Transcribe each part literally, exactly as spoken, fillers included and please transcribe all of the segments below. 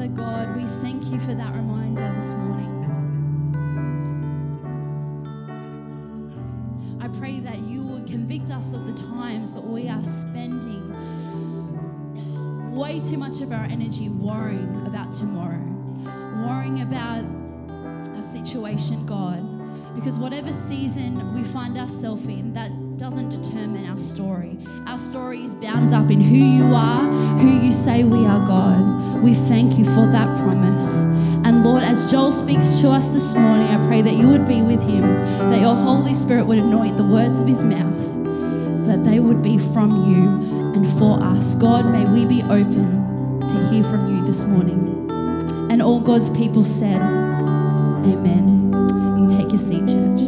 Father God, we thank you for that reminder this morning. I pray that you would convict us of the times that we are spending way too much of our energy worrying about tomorrow, worrying about a situation, God, because whatever season we find ourselves in, that doesn't determine our story. Our story is bound up in who you are, who you say we are, God. We thank you for that promise. And Lord, as Joel speaks to us this morning, I pray that you would be with him, that your Holy Spirit would anoint the words of his mouth, that they would be from you and for us. God, may we be open to hear from you this morning. And all God's people said, amen. You can take your seat, church.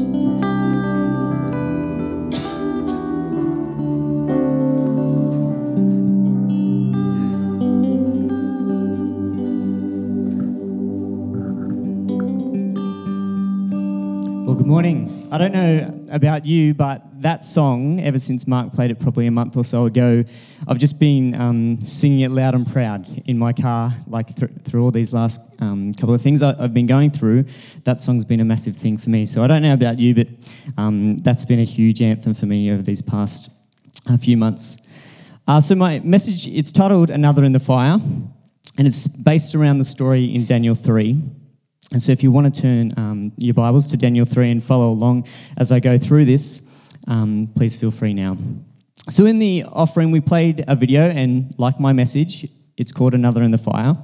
Good morning. I don't know about you, but that song, ever since Mark played it probably a month or so ago, I've just been um, singing it loud and proud in my car, like th- through all these last um, couple of things I- I've been going through. That song's been a massive thing for me. So I don't know about you, but um, that's been a huge anthem for me over these past uh, few months. Uh, so my message, it's titled Another in the Fire, and it's based around the story in Daniel three. And so if you want to turn um, your Bibles to Daniel three and follow along as I go through this, um, please feel free now. So in the offering, we played a video, and like my message, it's called Another in the Fire.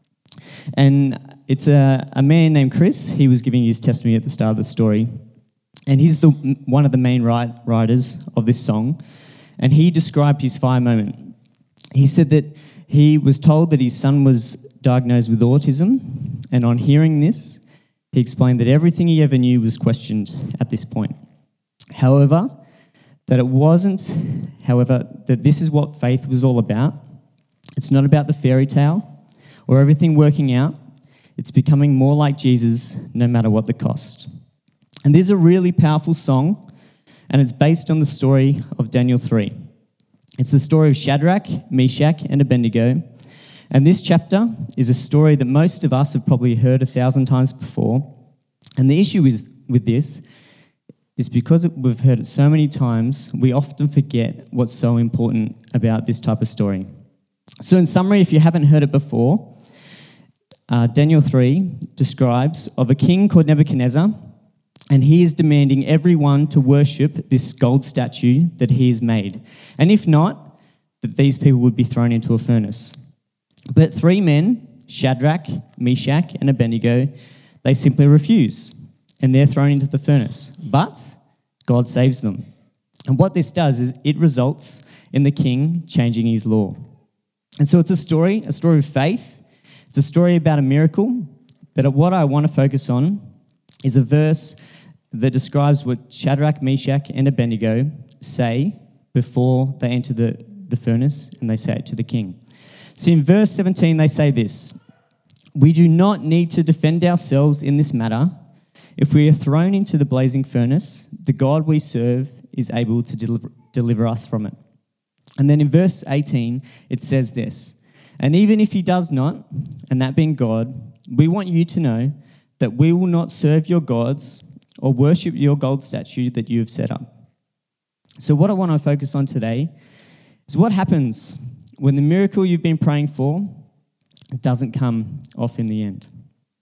And it's a, a man named Chris. He was giving his testimony at the start of the story. And he's the one of the main write, writers of this song. And he described his fire moment. He said that he was told that his son was diagnosed with autism, and on hearing this, he explained that everything he ever knew was questioned at this point. However, that it wasn't, however, that this is what faith was all about. It's not about the fairy tale or everything working out. It's becoming more like Jesus no matter what the cost. And this is a really powerful song, and it's based on the story of Daniel three. It's the story of Shadrach, Meshach, and Abednego. And this chapter is a story that most of us have probably heard a thousand times before. And the issue is with this is because we've heard it so many times, we often forget what's so important about this type of story. So in summary, if you haven't heard it before, uh, Daniel three describes of a king called Nebuchadnezzar, and he is demanding everyone to worship this gold statue that he has made. And if not, that these people would be thrown into a furnace. But three men, Shadrach, Meshach, and Abednego, they simply refuse, and they're thrown into the furnace. But God saves them. And what this does is it results in the king changing his law. And so it's a story, a story of faith. It's a story about a miracle. But what I want to focus on is a verse that describes what Shadrach, Meshach, and Abednego say before they enter the, the furnace, and they say it to the king. So in verse seventeen, they say this: "We do not need to defend ourselves in this matter. If we are thrown into the blazing furnace, the God we serve is able to deliver, deliver us from it." And then in verse eighteen, it says this: "And even if he does not, and that being God, we want you to know that we will not serve your gods or worship your gold statue that you have set up." So what I want to focus on today is what happens when the miracle you've been praying for doesn't come off in the end.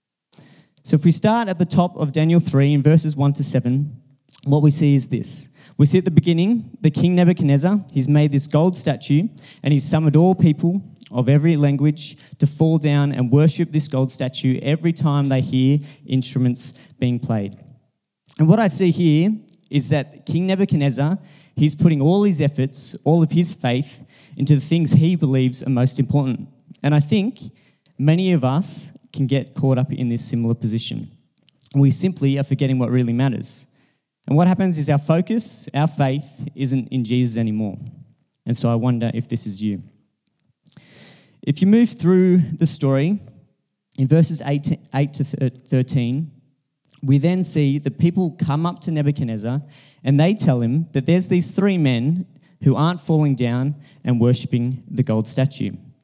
So if we start at the top of Daniel three in verses one to seven, what we see is this. We see at the beginning, the king Nebuchadnezzar, he's made this gold statue, and he's summoned all people of every language to fall down and worship this gold statue every time they hear instruments being played. And what I see here is that King Nebuchadnezzar, he's putting all his efforts, all of his faith into the things he believes are most important. And I think many of us can get caught up in this similar position. We simply are forgetting what really matters. And what happens is our focus, our faith, isn't in Jesus anymore. And so I wonder if this is you. If you move through the story, in verses eight to thirteen, we then see that people come up to Nebuchadnezzar and they tell him that there's these three men who aren't falling down and worshipping the gold statue.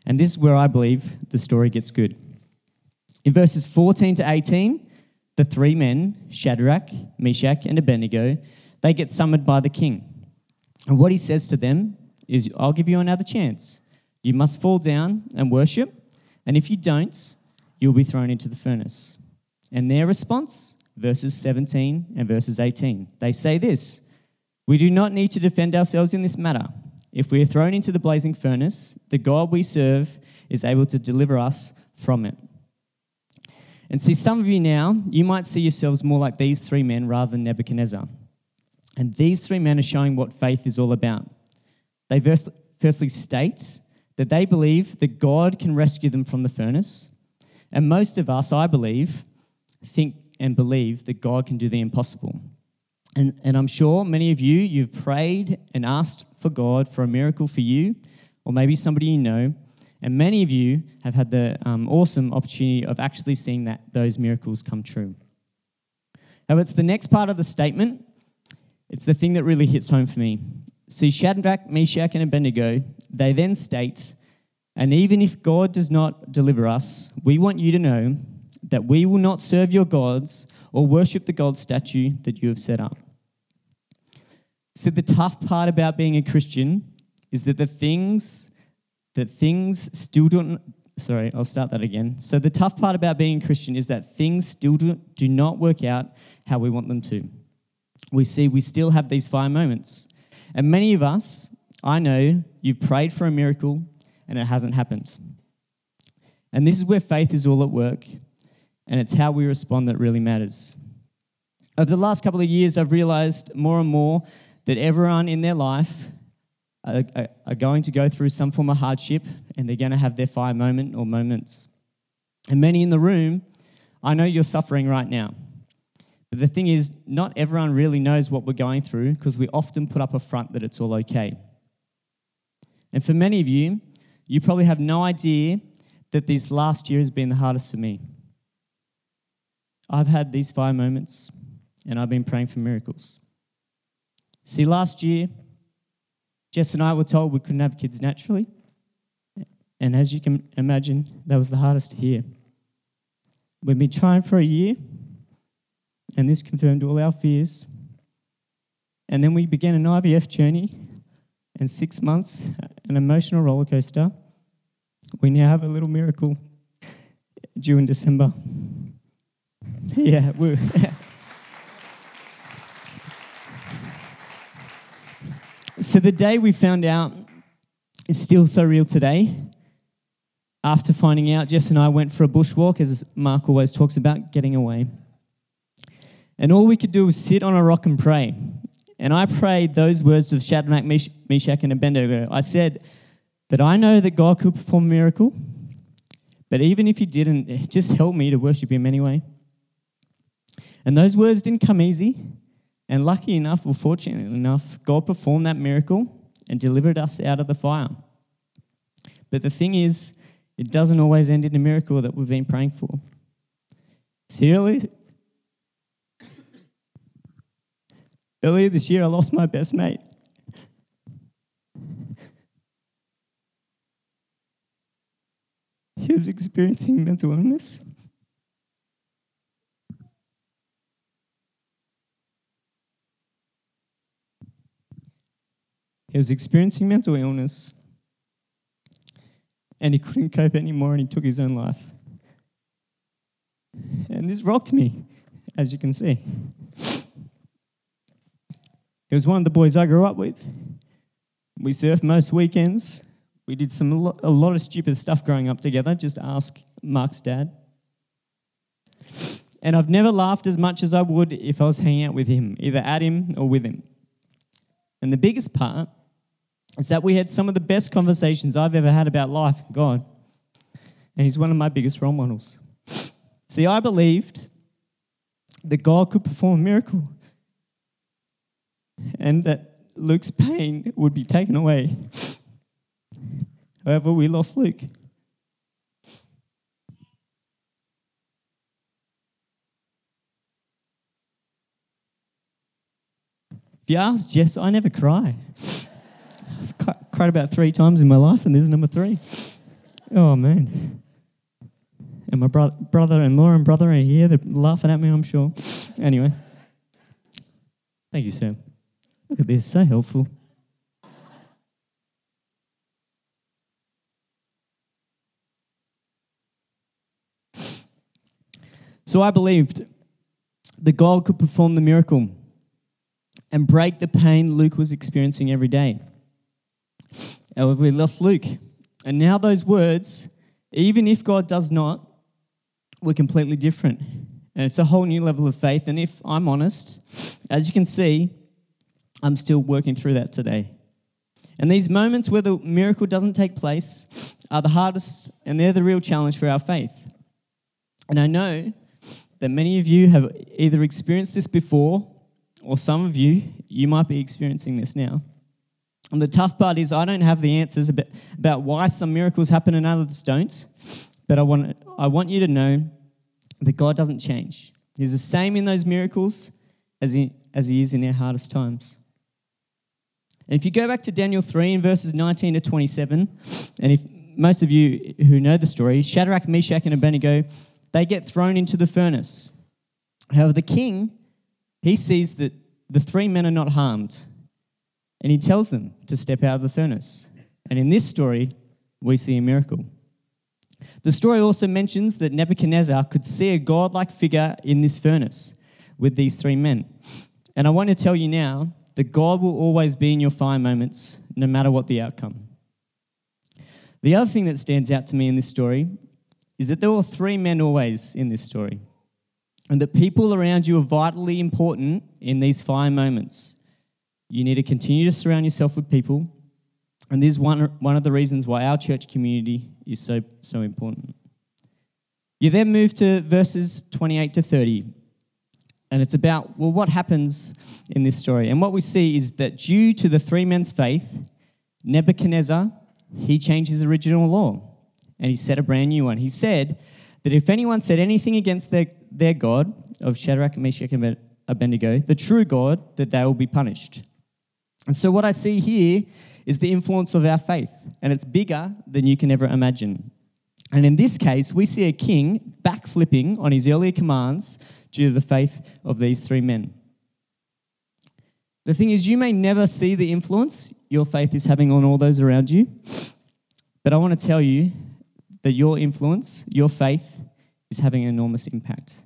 And this is where I believe the story gets good. In verses fourteen to eighteen, the three men, Shadrach, Meshach, and Abednego, they get summoned by the king. And what he says to them is, I'll give you another chance. You must fall down and worship, and if you don't, you'll be thrown into the furnace. And their response, verses seventeen and verses eighteen, they say this: we do not need to defend ourselves in this matter. If we are thrown into the blazing furnace, the God we serve is able to deliver us from it. And see, some of you now, you might see yourselves more like these three men rather than Nebuchadnezzar. And these three men are showing what faith is all about. They firstly state that they believe that God can rescue them from the furnace. And most of us, I believe, think and believe that God can do the impossible. And, and I'm sure many of you, you've prayed and asked for God for a miracle for you, or maybe somebody you know, and many of you have had the um, awesome opportunity of actually seeing that those miracles come true. However, it's the next part of the statement. It's the thing that really hits home for me. See, Shadrach, Meshach, and Abednego, they then state, and even if God does not deliver us, we want you to know that we will not serve your gods or worship the gold statue that you have set up. So the tough part about being a Christian is that the things that things still don't, sorry, I'll start that again. So the tough part about being a Christian is that things still do, do not work out how we want them to. We see we still have these fire moments. And many of us, I know, you've prayed for a miracle and it hasn't happened. And this is where faith is all at work, and it's how we respond that really matters. Over the last couple of years, I've realized more and more that everyone in their life are, are, are going to go through some form of hardship, and they're going to have their fire moment or moments. And many in the room, I know you're suffering right now. But the thing is, not everyone really knows what we're going through because we often put up a front that it's all okay. And for many of you, you probably have no idea that this last year has been the hardest for me. I've had these fire moments, and I've been praying for miracles. See, last year, Jess and I were told we couldn't have kids naturally. And as you can imagine, that was the hardest to hear. We've been trying for a year, and this confirmed all our fears. And then we began an I V F journey, and six months, an emotional roller coaster. We now have a little miracle due in December. Yeah, we So the day we found out is still so real today. After finding out, Jess and I went for a bushwalk, as Mark always talks about, getting away. And all we could do was sit on a rock and pray. And I prayed those words of Shadrach, Meshach, and Abednego. I said that I know that God could perform a miracle, but even if he didn't, just help me to worship him anyway. And those words didn't come easy. And lucky enough, or fortunately enough, God performed that miracle and delivered us out of the fire. But the thing is, it doesn't always end in a miracle that we've been praying for. See, earlier, earlier this year, I lost my best mate. He was experiencing mental illness. He was experiencing mental illness, and he couldn't cope anymore, and he took his own life. And this rocked me, as you can see. He was one of the boys I grew up with. We surfed most weekends. We did some a lot, a lot of stupid stuff growing up together. Just ask Mark's dad. And I've never laughed as much as I would if I was hanging out with him, either at him or with him. And the biggest part is that we had some of the best conversations I've ever had about life and God. And he's one of my biggest role models. See, I believed that God could perform a miracle and that Luke's pain would be taken away. However, we lost Luke. If you ask Jess, I never cry. I've cried about three times in my life, and this is number three. Oh, man. And my bro- brother and Laura and brother are here. They're laughing at me, I'm sure. Anyway. Thank you, Sam. Look at this. So helpful. So I believed that God could perform the miracle and break the pain Luke was experiencing every day. However, we lost Luke. And now those words, even if God does not, were completely different. And it's a whole new level of faith. And if I'm honest, as you can see, I'm still working through that today. And these moments where the miracle doesn't take place are the hardest, and they're the real challenge for our faith. And I know that many of you have either experienced this before, or some of you, you might be experiencing this now. And the tough part is I don't have the answers about, about why some miracles happen and others don't, but I want, I want you to know that God doesn't change. He's the same in those miracles as he, as he is in our hardest times. And if you go back to Daniel three in verses nineteen to twenty-seven, and if most of you who know the story, Shadrach, Meshach, and Abednego, they get thrown into the furnace. However, the king, he sees that the three men are not harmed, and he tells them to step out of the furnace. And in this story, we see a miracle. The story also mentions that Nebuchadnezzar could see a godlike figure in this furnace with these three men. And I want to tell you now that God will always be in your fire moments, no matter what the outcome. The other thing that stands out to me in this story is that there were three men always in this story, and that people around you are vitally important in these fire moments. You need to continue to surround yourself with people, and this is one, one of the reasons why our church community is so, so important. You then move to verses twenty-eight to thirty, and it's about, well, what happens in this story? And what we see is that due to the three men's faith, Nebuchadnezzar, he changed his original law, and he set a brand new one. He said that if anyone said anything against their, their God of Shadrach, Meshach, and Abednego, the true God, that they will be punished. And so what I see here is the influence of our faith, and it's bigger than you can ever imagine. And in this case, we see a king backflipping on his earlier commands due to the faith of these three men. The thing is, you may never see the influence your faith is having on all those around you, but I want to tell you that your influence, your faith, is having an enormous impact.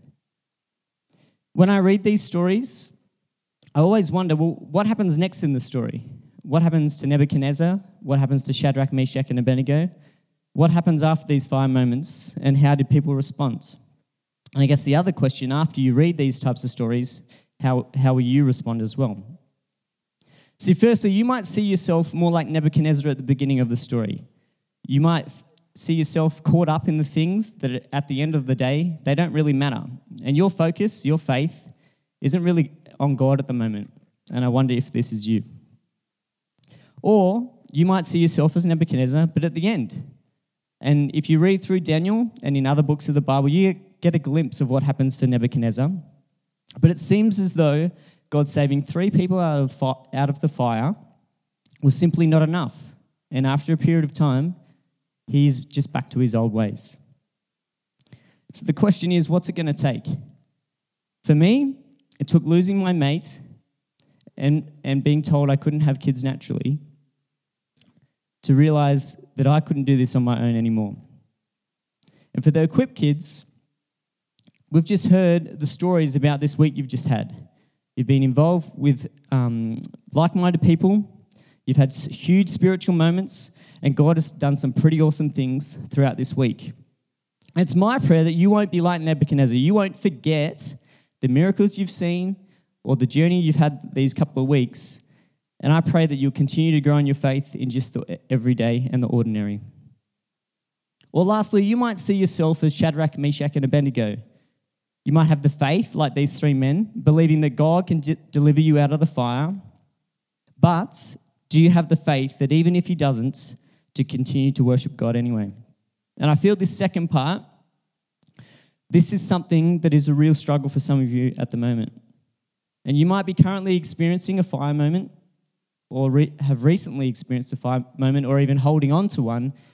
When I read these stories, I always wonder, well, what happens next in the story? What happens to Nebuchadnezzar? What happens to Shadrach, Meshach, and Abednego? What happens after these fire moments, and how did people respond? And I guess the other question, after you read these types of stories, how, how will you respond as well? See, firstly, you might see yourself more like Nebuchadnezzar at the beginning of the story. You might see yourself caught up in the things that at the end of the day, they don't really matter. And your focus, your faith, isn't really on God at the moment. And I wonder if this is you. Or you might see yourself as Nebuchadnezzar, but at the end. And if you read through Daniel and in other books of the Bible, you get a glimpse of what happens for Nebuchadnezzar. But it seems as though God saving three people out of, fi- out of the fire was simply not enough. And after a period of time, he's just back to his old ways. So the question is, what's it going to take? For me, it took losing my mate and, and being told I couldn't have kids naturally to realize that I couldn't do this on my own anymore. And for the Equip kids, we've just heard the stories about this week you've just had. You've been involved with um, like-minded people. You've had huge spiritual moments, and God has done some pretty awesome things throughout this week. It's my prayer that you won't be like Nebuchadnezzar. You won't forget the miracles you've seen or the journey you've had these couple of weeks. And I pray that you'll continue to grow in your faith in just the everyday and the ordinary. Or lastly, you might see yourself as Shadrach, Meshach, and Abednego. You might have the faith, like these three men, believing that God can d- deliver you out of the fire. But do you have the faith that even if he doesn't, to continue to worship God anyway? And I feel this second part, this is something that is a real struggle for some of you at the moment. And you might be currently experiencing a fire moment, or re- have recently experienced a fire moment, or even holding on to one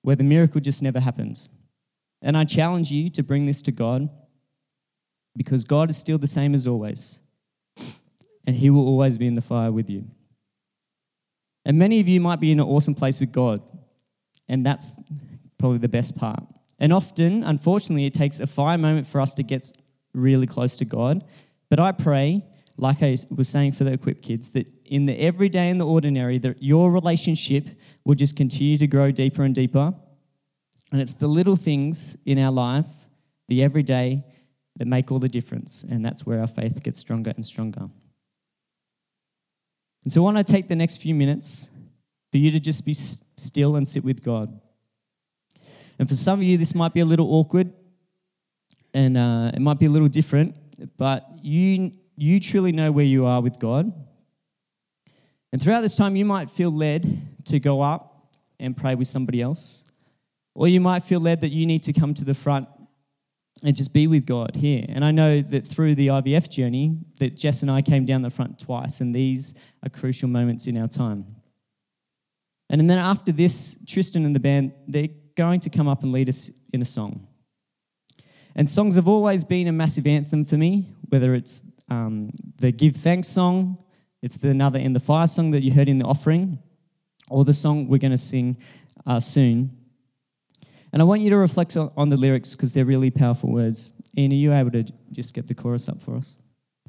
where the miracle just never happens. And I challenge you to bring this to God, because God is still the same as always, and he will always be in the fire with you. And many of you might be in an awesome place with God, and that's probably the best part. And often, unfortunately, it takes a fire moment for us to get really close to God. But I pray, like I was saying for the Equip Kids, that in the everyday and the ordinary, that your relationship will just continue to grow deeper and deeper. And it's the little things in our life, the everyday, that make all the difference. And that's where our faith gets stronger and stronger. And so I want to take the next few minutes for you to just be still and sit with God. And for some of you, this might be a little awkward, and uh, it might be a little different, but you you truly know where you are with God. And throughout this time, you might feel led to go up and pray with somebody else, or you might feel led that you need to come to the front and just be with God here. And I know that through the I V F journey, that Jess and I came down the front twice, and these are crucial moments in our time. And then after this, Tristan and the band, they're going to come up and lead us in a song. And songs have always been a massive anthem for me, whether it's um, the Give Thanks song, it's the Another in the Fire song that you heard in the offering, or the song we're going to sing uh, soon. And I want you to reflect on, on the lyrics, because they're really powerful words. Ian, are you able to just get the chorus up for us?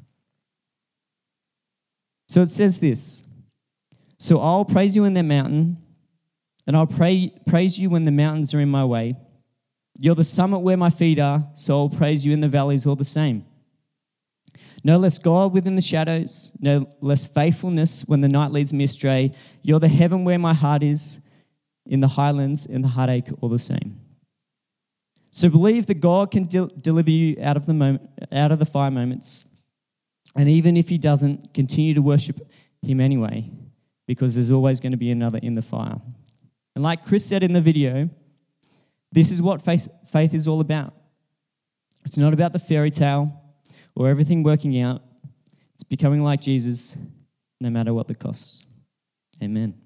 So it says this: "So I'll praise you in the mountain, and I'll pray, praise you when the mountains are in my way. You're the summit where my feet are, so I'll praise you in the valleys all the same. No less God within the shadows, no less faithfulness when the night leads me astray. You're the heaven where my heart is, in the highlands, in the heartache all the same." So believe that God can de- deliver you out of the moment, out of the fire moments. And even if he doesn't, continue to worship him anyway, because there's always going to be another in the fire. And like Chris said in the video, this is what faith, faith is all about. It's not about the fairy tale or everything working out. It's becoming like Jesus, no matter what the cost. Amen.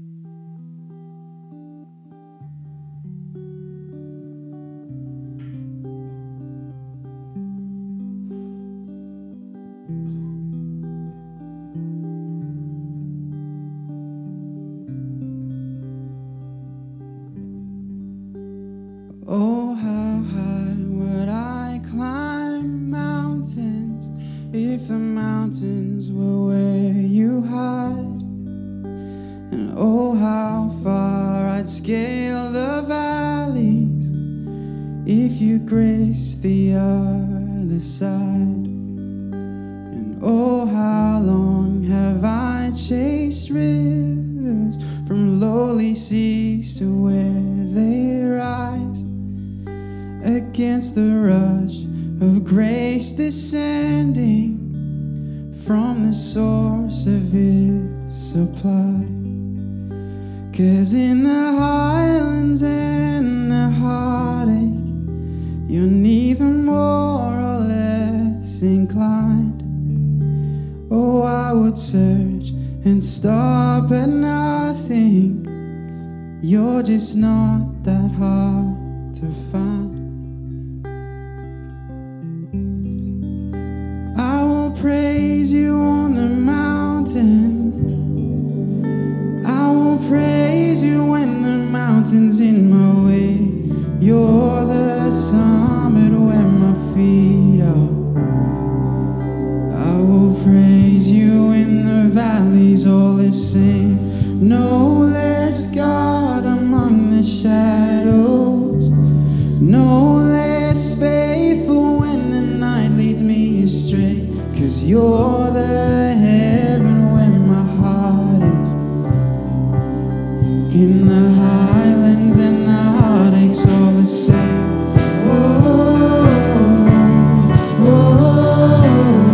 Oh, how high would I climb mountains if the mountains were where you hide? And oh, how far I'd scale the valleys if you graced the other side. And oh, how long have I chased rivers from lowly seas to where they rise, against the rush of grace descending from the source of its supply. 'Cause in the highlands and the heartache, you're neither more or less inclined. Oh, I would search and stop at nothing. You're just not that hard to find. I will praise you on the mountain. I will praise you when the mountain's in my way. You're the summit where my feet are. I will praise you in the valleys all the same. No less God among the shadows, no less faithful when the night leads me astray. 'Cause you're the heaven where my heart is. In the highlands and the heartaches all the same. Whoa, whoa.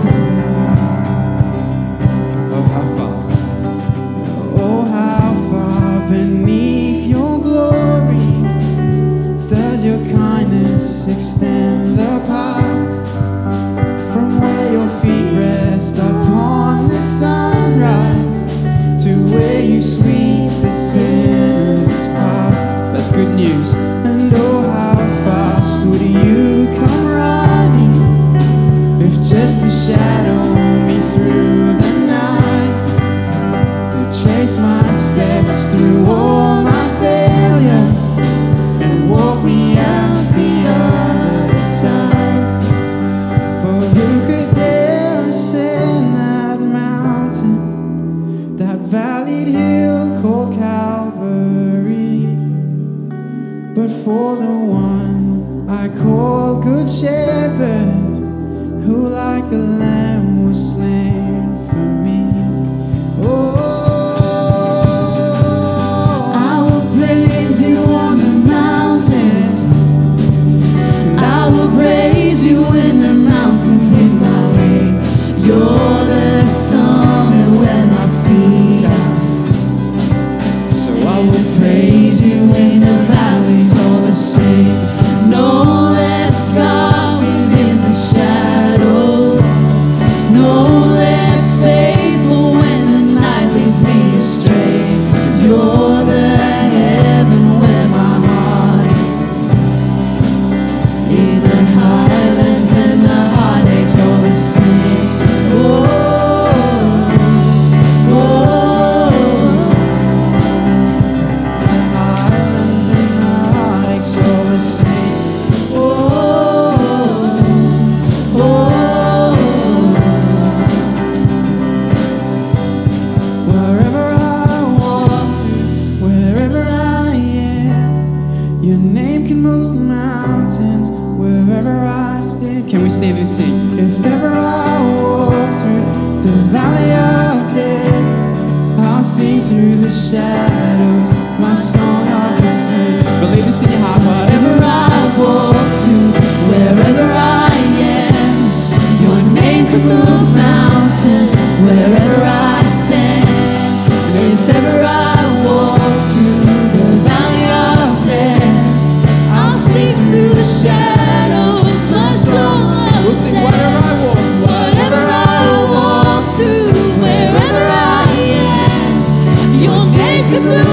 Oh, how far, oh, how far beneath your glory does your kindness extend the path, from where your feet rest upon the sunrise to where you sweep the sinners past. That's good news. And oh, how fast would you come running if just to shadow me through the night, to trace my steps through all my failure and walk me out the other side. For who could dare ascend that mountain, that valleyed hill called Calvary, but for the one I call Good Shepherd, who like a lamb was slain for me. Oh, I will praise you on the mountain, and I will praise you when the mountain's in my way. You're the summit where my feet are. So I will praise you in the valleys all the same. No less God within the shadows, no less faithful when the night leads me astray. 'Cause you're the heaven where my heart is. In the highlands and the heartaches all the same. Oh, oh, the highlands and the heartaches all the same. Oh, oh, wherever I walk, wherever I am, your name can move mountains. Wherever I stand, can we stand and sing? If ever I walk through the valley of death, I'll see through the shadows my song of descent. Believe this in your heart. Wherever I walk through, wherever I am, your name can move mountains. Wherever I stand, if ever I walk through the valley of death, I'll see through the shadows my soul of We'll sing wherever I walk. Whatever I walk through, wherever I am, your name can move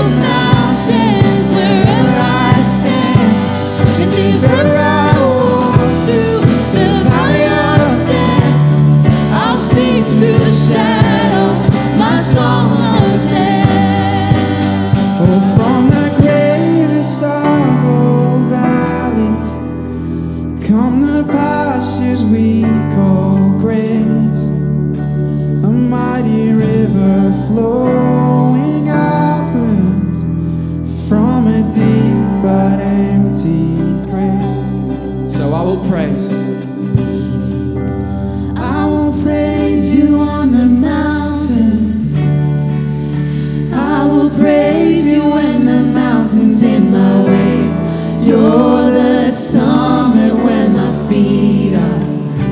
mighty river flowing upwards from a deep but empty grave. So I will praise. I will praise you on the mountains. I will praise you when the mountain's in my way. You're the summit where my feet are.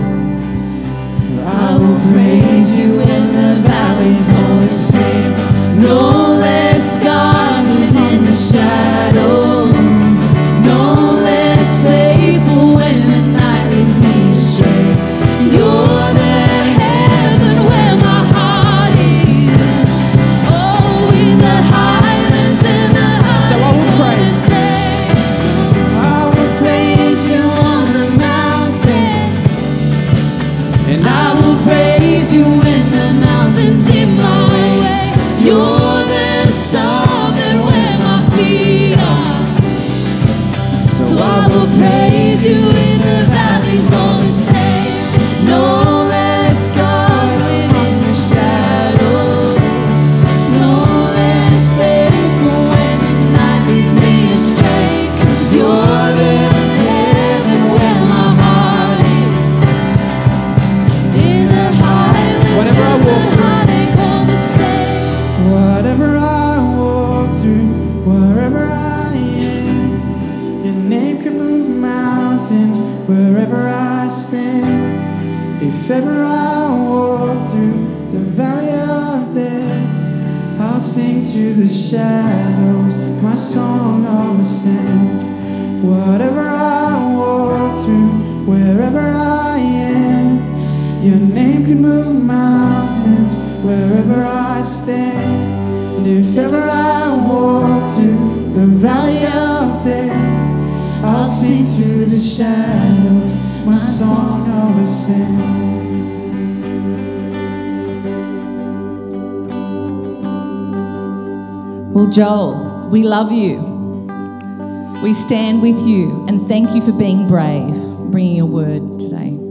I will praise you in the valleys all the same. No less God within the shadows. No less faithful when the night leads me astray. You're the heaven where my heart is. Oh, in the highlands and the highlands. So I will praise. I will praise you on the mountain. And I will praise you when the mountain's in my way. You're the summit where my feet are. So I will praise you in the valleys all the same. No less God within the shadows. No less faithful when the night leads me astray. 'Cause you're the heaven where my heart is. In the highlands Whatever I and walk the through. heartache all the same. Whatever I walk through, wherever I am, your name can move mountains wherever I stand. If ever I walk through the valley of death, I'll sing through the shadows, my song of ascent. Whatever I walk through, wherever I am, your name can move mountains wherever I stand. And if ever I walk through the valley of death, I'll sing through the shadows, my song of ascent. Well, Joel, we love you. We stand with you and thank you for being brave, bringing your word today.